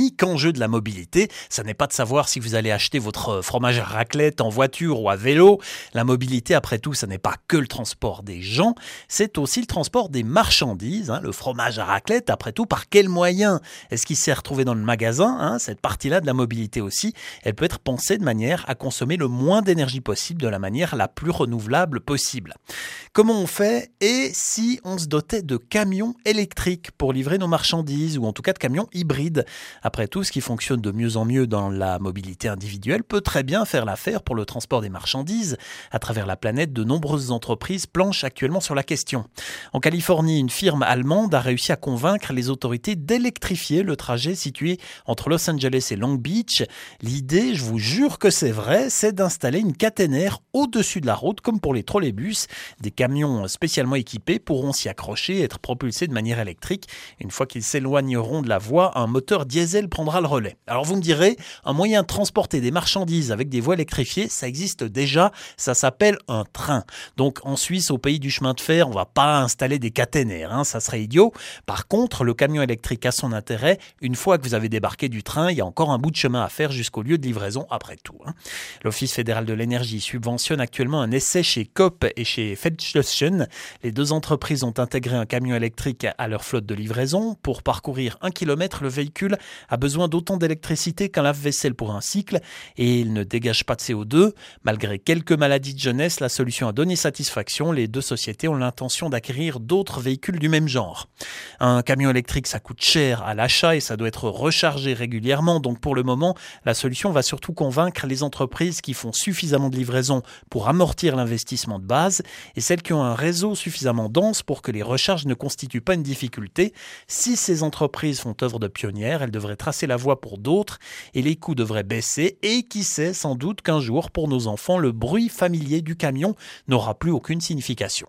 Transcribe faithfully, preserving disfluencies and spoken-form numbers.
l'unique enjeu de la mobilité, ça n'est pas de savoir si vous allez acheter votre fromage à raclette en voiture ou à vélo. La mobilité, après tout, ça n'est pas que le transport des gens, c'est aussi le transport des marchandises. Hein. Le fromage à raclette, après tout, par quel moyen est-ce qu'il s'est retrouvé dans le magasin, hein? Cette partie-là de la mobilité aussi, elle peut être pensée de manière à consommer le moins d'énergie possible de la manière la plus renouvelable possible. Comment on fait et si on se dotait de camions électriques pour livrer nos marchandises ou en tout cas de camions hybrides? Après tout, ce qui fonctionne de mieux en mieux dans la mobilité individuelle peut très bien faire l'affaire pour le transport des marchandises. À travers la planète, de nombreuses entreprises planchent actuellement sur la question. En Californie, une firme allemande a réussi à convaincre les autorités d'électrifier le trajet situé entre Los Angeles et Long Beach. L'idée, je vous jure que c'est vrai, c'est d'installer une caténaire au-dessus de la route comme pour les trolleybus. Des camions spécialement équipés pourront s'y accrocher et être propulsés de manière électrique. Une fois qu'ils s'éloigneront de la voie, un moteur diesel prendra le relais. Alors vous me direz, un moyen de transporter des marchandises avec des voies électrifiées, ça existe déjà, ça s'appelle un train. Donc en Suisse, au pays du chemin de fer, on ne va pas installer des caténaires, hein, ça serait idiot. Par contre, le camion électrique a son intérêt. Une fois que vous avez débarqué du train, il y a encore un bout de chemin à faire jusqu'au lieu de livraison après tout. Hein. L'Office fédéral de l'énergie subventionne actuellement un essai chez Coop et chez Fedschlösschen. Les deux entreprises ont intégré un camion électrique à leur flotte de livraison. Pour parcourir un kilomètre, le véhicule a besoin d'autant d'électricité qu'un lave-vaisselle pour un cycle et il ne dégage pas de C O deux. Malgré quelques maladies de jeunesse, la solution a donné satisfaction. Les deux sociétés ont l'intention d'acquérir d'autres véhicules du même genre. Un camion électrique, ça coûte cher à l'achat et ça doit être rechargé régulièrement. Donc pour le moment, la solution va surtout convaincre les entreprises qui font suffisamment de livraison pour amortir l'investissement de base et celles qui ont un réseau suffisamment dense pour que les recharges ne constituent pas une difficulté. Si ces entreprises font œuvre de pionnières, elles devraient tracer la voie pour d'autres et les coûts devraient baisser et qui sait, sans doute qu'un jour, pour nos enfants, le bruit familier du camion n'aura plus aucune signification.